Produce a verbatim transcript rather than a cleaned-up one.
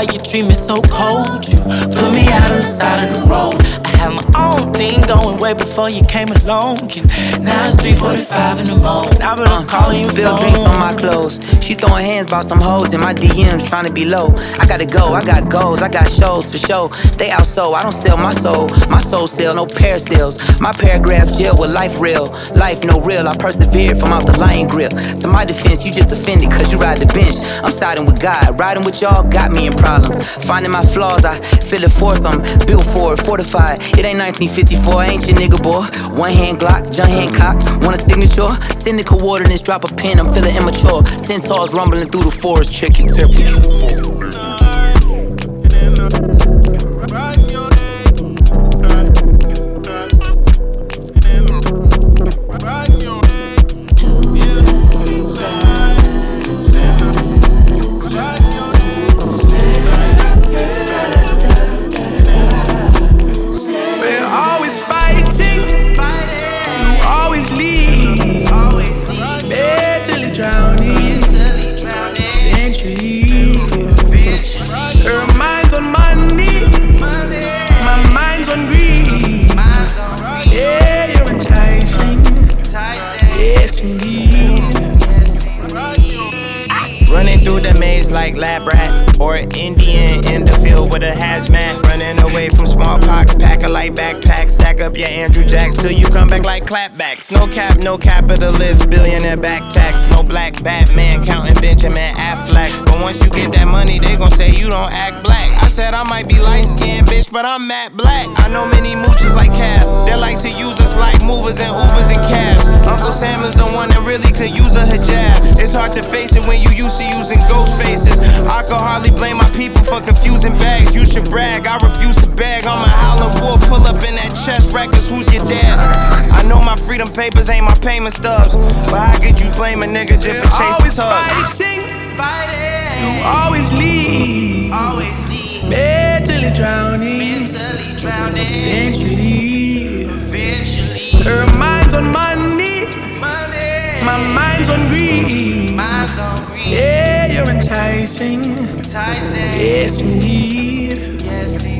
you treat me so cold. You put me out on the side of the road. I had my own thing going way before you came along. And now it's three forty-five in the morning. I've been uh, calling you spill phone. drinks on my clothes. She throwing hands about some hoes in my D Ms trying to be low. I gotta go, I got goals, I got shows for show. They outsold, I don't sell my soul. My soul sell, no pair sales. My paragraphs jail with life real. Life no real, I persevered from out the lion grip. To my defense, you just offended cause you ride the bench. I'm siding with God, riding with y'all got me in problems. Finding my flaws, I feel it force, I'm built for it, fortified. It ain't nineteen fifty-four, I ain't your nigga boy. One hand Glock, John Hancock, want a signature? Send the coordinates, drop a pen, I'm feeling immature. Centaurs rumbling through the forest, check your temperature. Running through the maze like lab rat, or an Indian in the field with a hazmat. Running away from smallpox, pack a light backpack. Stack up your Andrew Jacks till you come back like clapbacks. No cap, no capitalist, billionaire back tax. No black Batman counting Benjamin Affleck. But once you get that money, they gon' say you don't act black. I said I might be light-skinned, bitch, but I'm matte black. I know many mooches like Cab. They like to use us like movers and Ubers and cabs. Uncle Sam is the one that really could use a hijab. It's hard to face it when you used to using ghost faces. I could hardly blame my people for confusing bags. You should brag, I refuse to bag. I'm a howling wolf, pull up in that chest records. Who's your dad? I know my freedom papers ain't my payment stubs, but how could you blame a nigga just for chasing tugs? Fighting, fighting. You always leave, always leave. Mentally drowning, mentally drowning. Eventually, eventually. Her mind's on money, money. My mind's on greed, mind's on greed. Yeah, you're enticing, enticing. Yes, indeed. Yes, indeed.